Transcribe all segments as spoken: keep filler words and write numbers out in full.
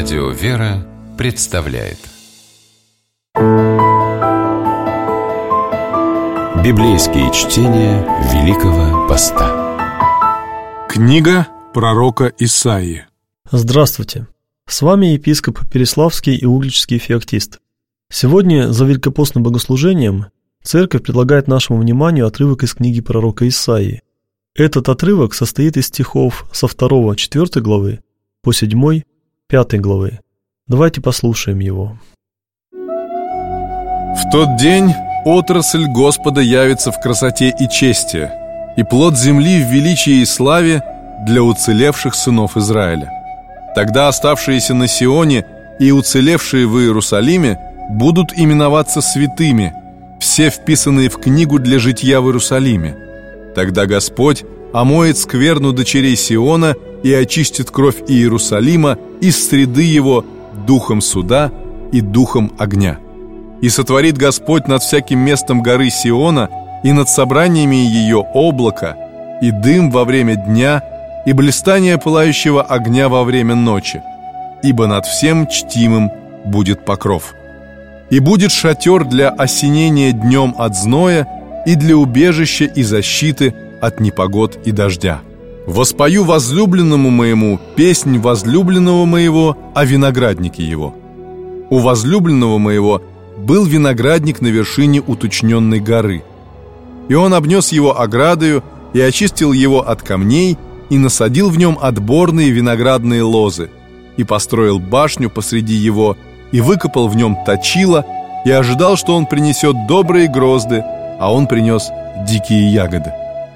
Радио «Вера» представляет Библейские чтения Великого Поста. Книга пророка Исаии. Здравствуйте! С вами епископ Переславский и Угличский феоктист. Сегодня за великопостным богослужением Церковь предлагает нашему вниманию отрывок из книги пророка Исаии. Этот отрывок состоит из стихов со второй, четвёртой главы по седьмой, пятой главы. Давайте послушаем его. В тот день отрасль Господа явится в красоте и чести, и плод земли в величии и славе для уцелевших сынов Израиля. Тогда оставшиеся на Сионе и уцелевшие в Иерусалиме будут именоваться святыми, все вписанные в книгу для житья в Иерусалиме. Тогда Господь омоет скверну дочерей Сиона и очистит кровь Иерусалима из среды его духом суда и духом огня. И сотворит Господь над всяким местом горы Сиона и над собраниями ее облако, и дым во время дня, и блистание пылающего огня во время ночи, ибо над всем чтимым будет покров. И будет шатер для осенения днем от зноя и для убежища и защиты от непогод и дождя. Воспою возлюбленному моему песнь возлюбленного моего о винограднике его. У возлюбленного моего был виноградник на вершине уточненной горы. И он обнес его оградою и очистил его от камней и насадил в нем отборные виноградные лозы и построил башню посреди его и выкопал в нем точило и ожидал, что он принесет добрые грозды, а он принес дикие ягоды.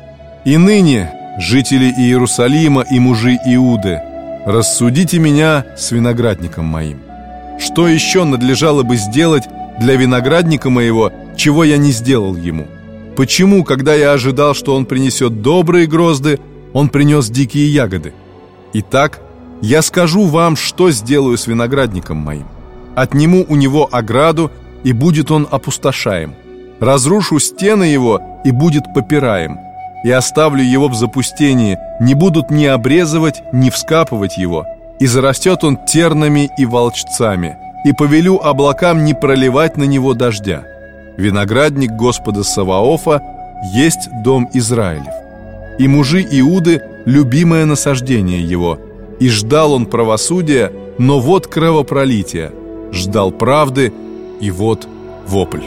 И ныне, жители Иерусалима и мужи Иуды, рассудите меня с виноградником моим. Что еще надлежало бы сделать для виноградника моего, чего я не сделал ему? Почему, когда я ожидал, что он принесет добрые грозды, он принес дикие ягоды? Итак, я скажу вам, что сделаю с виноградником моим. Отниму у него ограду, и будет он опустошаем. Разрушу стены его, и будет попираем. И оставлю его в запустении, не будут ни обрезывать, ни вскапывать его. И зарастет он тернами и волчцами, и повелю облакам не проливать на него дождя. Виноградник Господа Саваофа есть дом Израилев. И мужи Иуды — любимое насаждение его. И ждал он правосудия, но вот кровопролитие. Ждал правды, и вот вопль.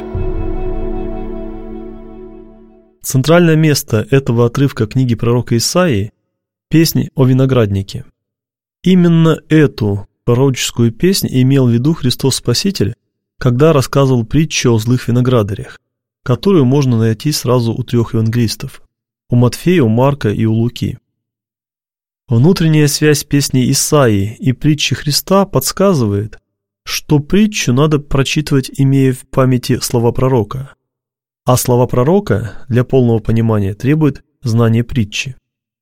Центральное место этого отрывка книги пророка Исаии – песнь о винограднике. Именно эту пророческую песнь имел в виду Христос Спаситель, когда рассказывал притчу о злых виноградарях, которую можно найти сразу у трех евангелистов – у Матфея, у Марка и у Луки. Внутренняя связь песни Исаии и притчи Христа подсказывает, что притчу надо прочитывать, имея в памяти слова пророка. А слова пророка для полного понимания требуют знания притчи.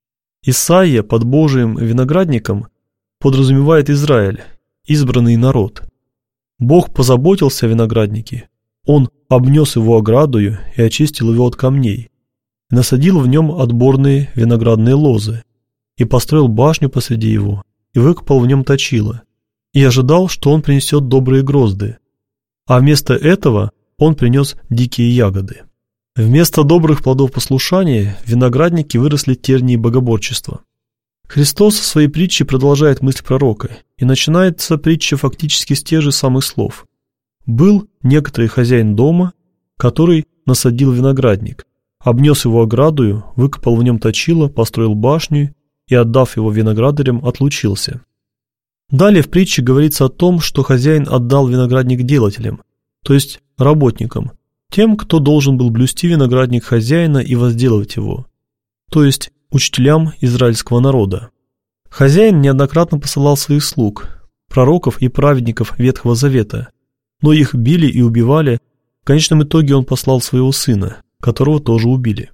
Исаия под Божиим виноградником подразумевает Израиль, избранный народ. Бог позаботился о винограднике, Он обнес его оградою и очистил его от камней, и насадил в нем отборные виноградные лозы, и построил башню посреди его, и выкопал в нем точило, и ожидал, что он принесет добрые грозды, а вместо этого он принес дикие ягоды. Вместо добрых плодов послушания в винограднике выросли тернии богоборчества. Христос в своей притче продолжает мысль пророка, и начинается притча фактически с тех же самых слов. Был некоторый хозяин дома, который насадил виноградник, обнес его оградою, выкопал в нем точило, построил башню и, отдав его виноградарям, отлучился. Далее в притче говорится о том, что хозяин отдал виноградник делателям, то есть работникам, тем, кто должен был блюсти виноградник хозяина и возделывать его, то есть учителям израильского народа. Хозяин неоднократно посылал своих слуг, пророков и праведников Ветхого Завета, но их били и убивали. В конечном итоге он послал своего сына, которого тоже убили.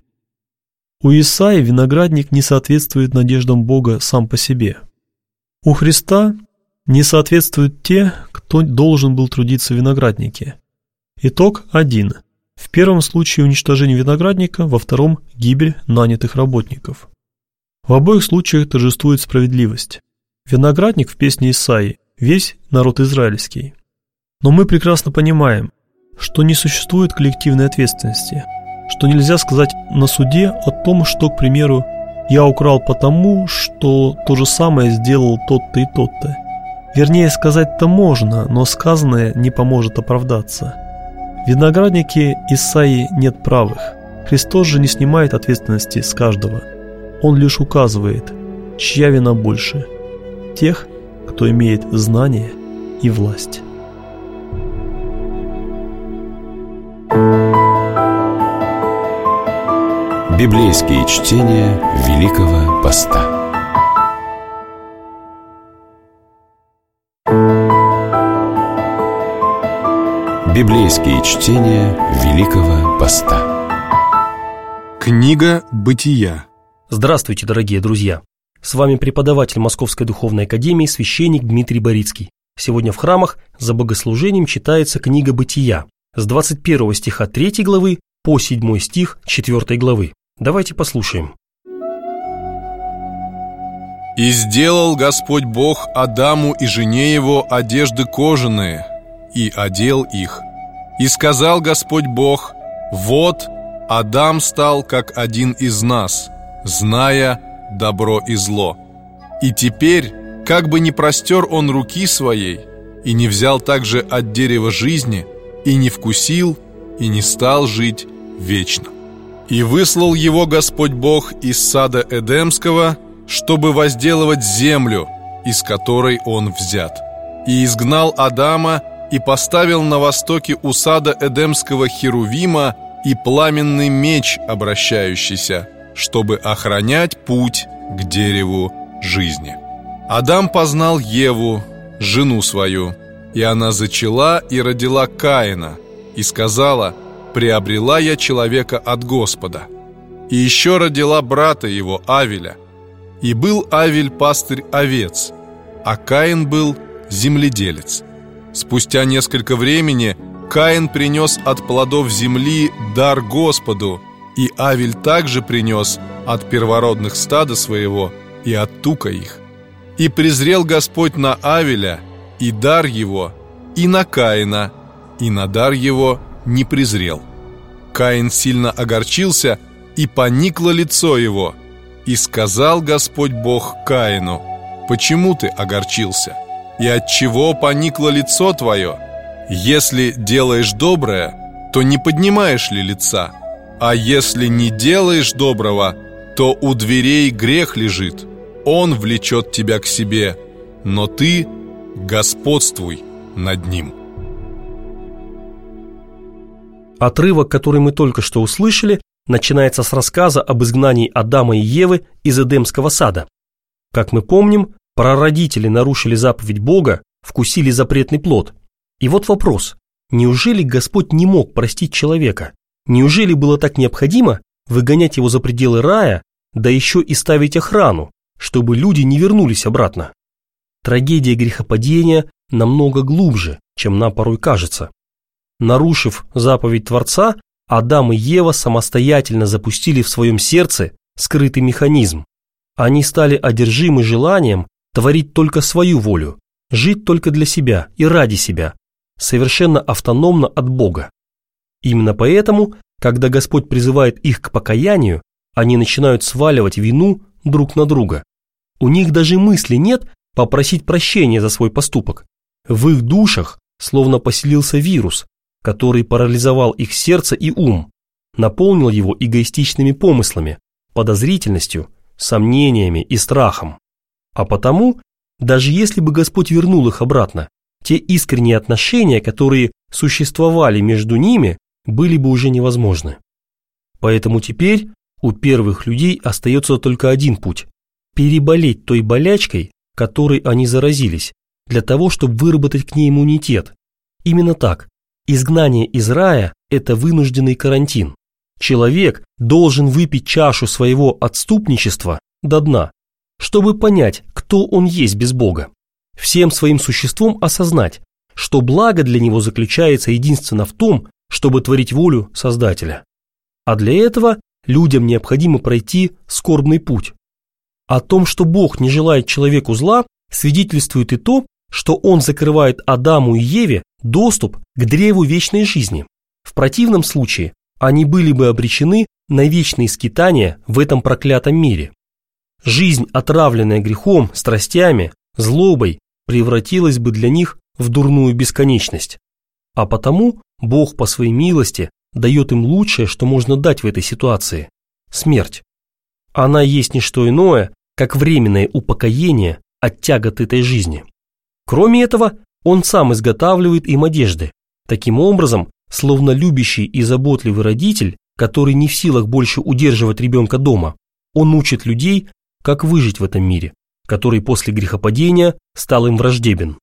У Исаии виноградник не соответствует надеждам Бога сам по себе. У Христа не соответствуют те, кто должен был трудиться в винограднике. Итог один. В первом случае уничтожение виноградника, во втором – гибель нанятых работников. В обоих случаях торжествует справедливость. Виноградник в песне Исаии весь народ израильский. Но мы прекрасно понимаем, что не существует коллективной ответственности, что нельзя сказать на суде о том, что, к примеру, я украл потому, что то же самое сделал тот-то и тот-то. Вернее, сказать-то можно, но сказанное не поможет оправдаться. В винограднике Исаии нет правых. Христос же не снимает ответственности с каждого. Он лишь указывает, чья вина больше – тех, кто имеет знание и власть. Библейские чтения Великого Поста. Библейские чтения Великого Поста. Книга Бытия. Здравствуйте, дорогие друзья! С вами преподаватель Московской Духовной Академии, священник Дмитрий Борицкий. Сегодня в храмах за богослужением читается книга Бытия с двадцать первого стиха третьей главы по седьмой стих четвёртой главы. Давайте послушаем. «И сделал Господь Бог Адаму и жене его одежды кожаные, и одел их. И сказал Господь Бог: вот Адам стал как один из нас, зная добро и зло. И теперь, как бы не простер он руки своей, и не взял также от дерева жизни, и не вкусил, и не стал жить вечно. И выслал его Господь Бог из сада Эдемского, чтобы возделывать землю, из которой он взят. И изгнал Адама, и поставил на востоке у сада Эдемского херувима и пламенный меч обращающийся, чтобы охранять путь к дереву жизни. Адам познал Еву, жену свою, и она зачала и родила Каина, и сказала: приобрела я человека от Господа. И еще родила брата его Авеля. И был Авель пастырь овец, а Каин был земледелец. Спустя несколько времени Каин принес от плодов земли дар Господу, и Авель также принес от первородных стада своего и от тука их. И презрел Господь на Авеля и дар его, и на Каина, и на дар его не презрел. Каин сильно огорчился, и поникло лицо его. И сказал Господь Бог Каину: почему ты огорчился? И отчего поникло лицо твое? Если делаешь доброе, то не поднимаешь ли лица? А если не делаешь доброго, то у дверей грех лежит. Он влечет тебя к себе, но ты господствуй над ним». Отрывок, который мы только что услышали, начинается с рассказа об изгнании Адама и Евы из Эдемского сада. Как мы помним, прародители нарушили заповедь Бога, вкусили запретный плод. И вот вопрос: неужели Господь не мог простить человека? Неужели было так необходимо выгонять его за пределы рая, да еще и ставить охрану, чтобы люди не вернулись обратно? Трагедия грехопадения намного глубже, чем нам порой кажется. Нарушив заповедь Творца, Адам и Ева самостоятельно запустили в своем сердце скрытый механизм. Они стали одержимы желанием творить только свою волю, жить только для себя и ради себя, совершенно автономно от Бога. Именно поэтому, когда Господь призывает их к покаянию, они начинают сваливать вину друг на друга. У них даже мысли нет попросить прощения за свой поступок. В их душах словно поселился вирус, который парализовал их сердце и ум, наполнил его эгоистичными помыслами, подозрительностью, сомнениями и страхом. А потому, даже если бы Господь вернул их обратно, те искренние отношения, которые существовали между ними, были бы уже невозможны. Поэтому теперь у первых людей остается только один путь – переболеть той болячкой, которой они заразились, для того, чтобы выработать к ней иммунитет. Именно так. Изгнание из рая – это вынужденный карантин. Человек должен выпить чашу своего отступничества до дна, чтобы понять, кто он есть без Бога. Всем своим существом осознать, что благо для него заключается единственно в том, чтобы творить волю Создателя. А для этого людям необходимо пройти скорбный путь. О том, что Бог не желает человеку зла, свидетельствует и то, что он закрывает Адаму и Еве доступ к древу вечной жизни. В противном случае они были бы обречены на вечные скитания в этом проклятом мире. Жизнь, отравленная грехом, страстями, злобой, превратилась бы для них в дурную бесконечность. А потому Бог по своей милости дает им лучшее, что можно дать в этой ситуации – смерть. Она есть не что иное, как временное упокоение от тягот этой жизни. Кроме этого, Он сам изготавливает им одежды. Таким образом, словно любящий и заботливый родитель, который не в силах больше удерживать ребенка дома, Он учит людей, как выжить в этом мире, который после грехопадения стал им враждебен.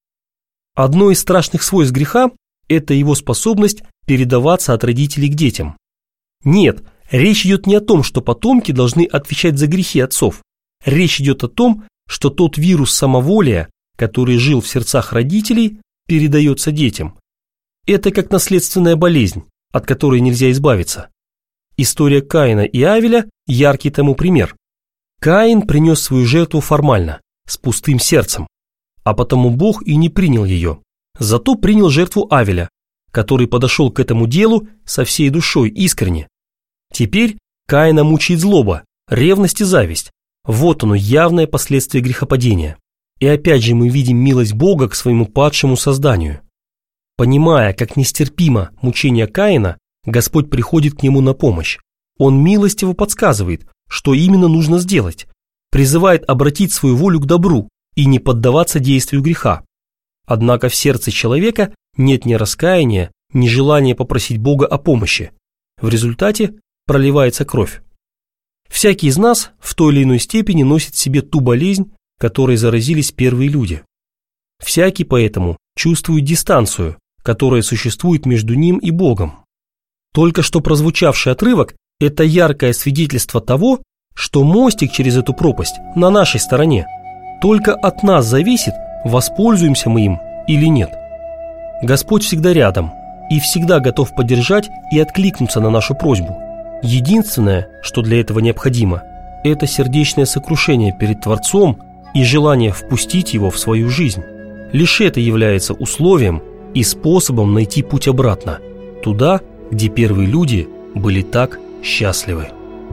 Одно из страшных свойств греха – это его способность передаваться от родителей к детям. Нет, речь идет не о том, что потомки должны отвечать за грехи отцов. Речь идет о том, что тот вирус самоволия, который жил в сердцах родителей, передается детям. Это как наследственная болезнь, от которой нельзя избавиться. История Каина и Авеля – яркий тому пример. Каин принес свою жертву формально, с пустым сердцем, а потому Бог и не принял ее. Зато принял жертву Авеля, который подошел к этому делу со всей душой искренне. Теперь Каина мучает злоба, ревность и зависть. Вот оно, явное последствие грехопадения. И опять же мы видим милость Бога к своему падшему созданию. Понимая, как нестерпимо мучение Каина, Господь приходит к нему на помощь. Он милостиво подсказывает, что именно нужно сделать, призывает обратить свою волю к добру и не поддаваться действию греха. Однако в сердце человека нет ни раскаяния, ни желания попросить Бога о помощи. В результате проливается кровь. Всякий из нас в той или иной степени носит в себе ту болезнь, которой заразились первые люди. Всякий поэтому чувствует дистанцию, которая существует между ним и Богом. Только что прозвучавший отрывок – это яркое свидетельство того, что мостик через эту пропасть на нашей стороне. Только от нас зависит, воспользуемся мы им или нет. Господь всегда рядом и всегда готов поддержать и откликнуться на нашу просьбу. Единственное, что для этого необходимо, это сердечное сокрушение перед Творцом и желание впустить Его в свою жизнь. Лишь это является условием и способом найти путь обратно, туда, где первые люди были так счастливы.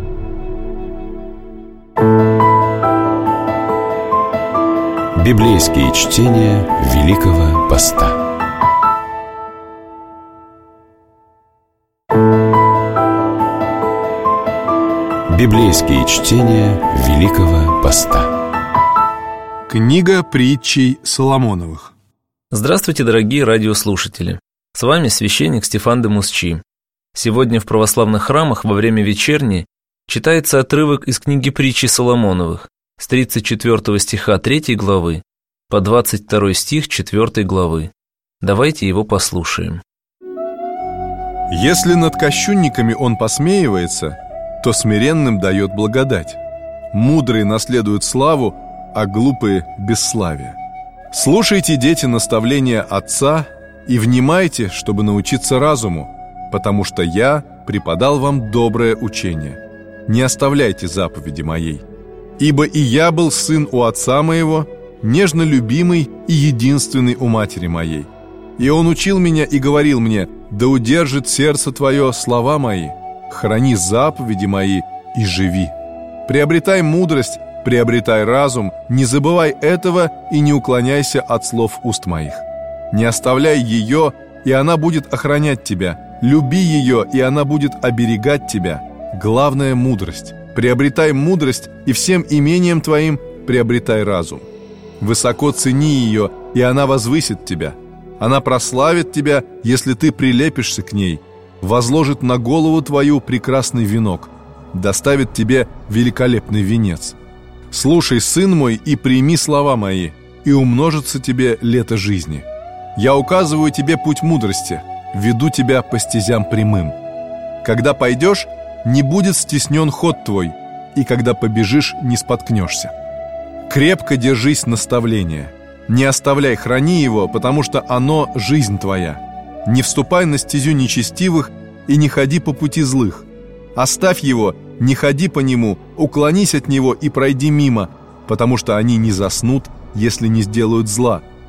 Библейские чтения Великого Поста. Библейские чтения Великого Поста. Книга притчей Соломоновых. Здравствуйте, дорогие радиослушатели! С вами священник Стефан де Мусчи. Сегодня в православных храмах во время вечерни читается отрывок из книги притчи Соломоновых с тридцать четвёртого стиха третьей главы по двадцать второй стих четвёртой главы. Давайте его послушаем. Если над кощунниками он посмеивается, то смиренным дает благодать. Мудрые наследуют славу, а глупые – бесславие. Слушайте, дети, наставления отца и внимайте, чтобы научиться разуму, потому что я преподал вам доброе учение. Не оставляйте заповеди моей. Ибо и я был сын у отца моего, нежно любимый и единственный у матери моей. И он учил меня и говорил мне: да удержит сердце твое слова мои, храни заповеди мои и живи. Приобретай мудрость, приобретай разум, не забывай этого и не уклоняйся от слов уст моих. Не оставляй ее, и она будет охранять тебя. Люби ее, и она будет оберегать тебя. Главное – мудрость. Приобретай мудрость, и всем имением твоим приобретай разум. Высоко цени ее, и она возвысит тебя. Она прославит тебя, если ты прилепишься к ней, возложит на голову твою прекрасный венок, доставит тебе великолепный венец. Слушай, сын мой, и прими слова мои, и умножится тебе лето жизни. Я указываю тебе путь мудрости, веду тебя по стезям прямым. Когда пойдешь, не будет стеснен ход твой, и когда побежишь, не споткнешься. Крепко держись наставления. Не оставляй, храни его, потому что оно – жизнь твоя. Не вступай на стезю нечестивых и не ходи по пути злых. Оставь его, не ходи по нему, уклонись от него и пройди мимо, потому что они не заснут, если не сделают зла,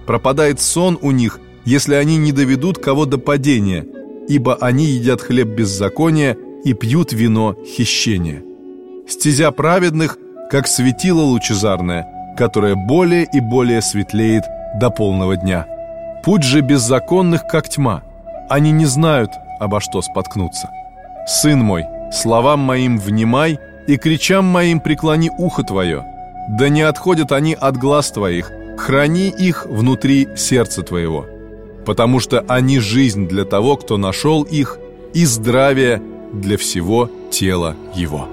пропадает сон у них, если они не доведут кого до падения, ибо они едят хлеб беззакония и пьют вино хищения. Стезя праведных, как светило лучезарное, которое более и более светлеет до полного дня. Путь же беззаконных, как тьма. Они не знают, обо что споткнуться. Сын мой, словам моим внимай, и кричам моим преклони ухо твое. Да не отходят они от глаз твоих, храни их внутри сердца твоего. Потому что они жизнь для того, кто нашел их, и здравие для всего тела его.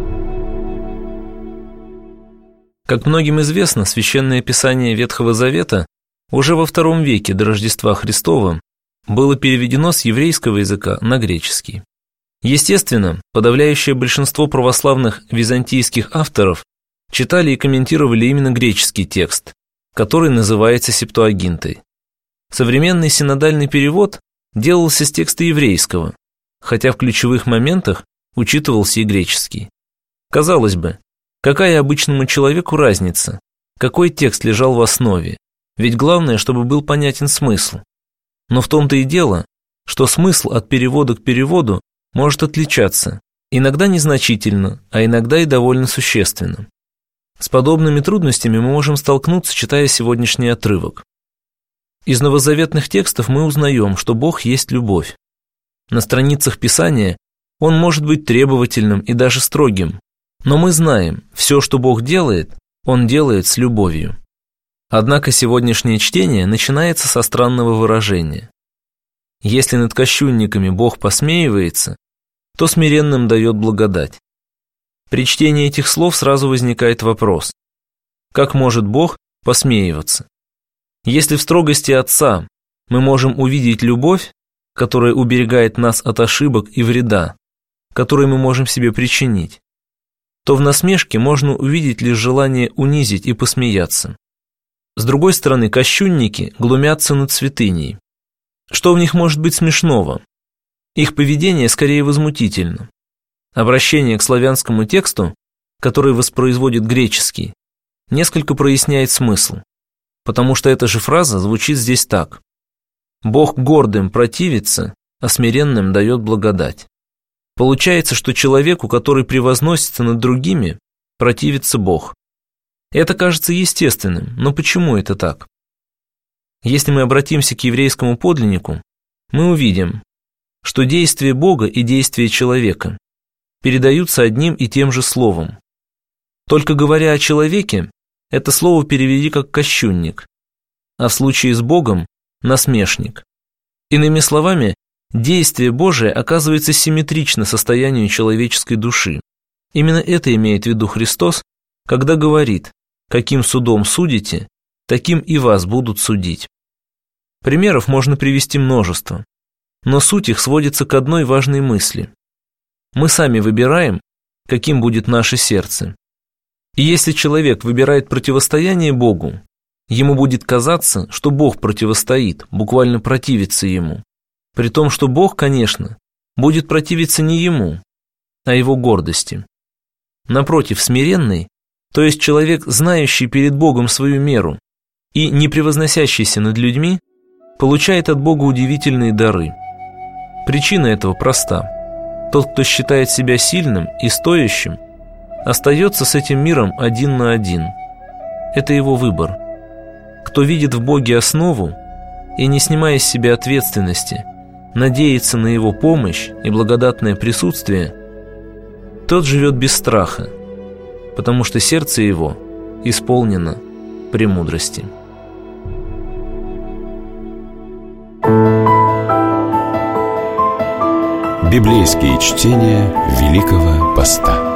Как многим известно, Священное Писание Ветхого Завета уже во втором веке до Рождества Христова было переведено с еврейского языка на греческий. Естественно, подавляющее большинство православных византийских авторов читали и комментировали именно греческий текст, который называется Септуагинтой. Современный синодальный перевод делался с текста еврейского, хотя в ключевых моментах учитывался и греческий. Казалось бы, какая обычному человеку разница, какой текст лежал в основе, ведь главное, чтобы был понятен смысл. Но в том-то и дело, что смысл от перевода к переводу может отличаться, иногда незначительно, а иногда и довольно существенно. С подобными трудностями мы можем столкнуться, читая сегодняшний отрывок. Из новозаветных текстов мы узнаем, что Бог есть любовь. На страницах Писания Он может быть требовательным и даже строгим, но мы знаем, все, что Бог делает, Он делает с любовью. Однако сегодняшнее чтение начинается со странного выражения. Если над кощунниками Бог посмеивается, то смиренным дает благодать. При чтении этих слов сразу возникает вопрос: как может Бог посмеиваться? Если в строгости Отца мы можем увидеть любовь, которая уберегает нас от ошибок и вреда, который мы можем себе причинить, то в насмешке можно увидеть лишь желание унизить и посмеяться. С другой стороны, кощунники глумятся над святыней. Что в них может быть смешного? Их поведение скорее возмутительно. Обращение к славянскому тексту, который воспроизводит греческий, несколько проясняет смысл, потому что эта же фраза звучит здесь так: «Бог гордым противится, а смиренным дает благодать». Получается, что человеку, который превозносится над другими, противится Бог. Это кажется естественным, но почему это так? Если мы обратимся к еврейскому подлиннику, мы увидим, что действие Бога и действие человека передаются одним и тем же словом. Только говоря о человеке, это слово переведи как кощунник, а в случае с Богом – насмешник. Иными словами, действие Божие оказывается симметрично состоянию человеческой души. Именно это имеет в виду Христос, когда говорит: «Каким судом судите, таким и вас будут судить». Примеров можно привести множество, но суть их сводится к одной важной мысли. Мы сами выбираем, каким будет наше сердце. И если человек выбирает противостояние Богу, ему будет казаться, что Бог противостоит, буквально противится ему. При том, что Бог, конечно, будет противиться не ему, а его гордости. Напротив, смиренный, то есть человек, знающий перед Богом свою меру и не превозносящийся над людьми, получает от Бога удивительные дары. Причина этого проста. Тот, кто считает себя сильным и стоящим, остается с этим миром один на один. Это его выбор. Кто видит в Боге основу и, не снимая с себя ответственности, надеется на Его помощь и благодатное присутствие, тот живет без страха, потому что сердце его исполнено премудрости. Библейские чтения Великого Поста.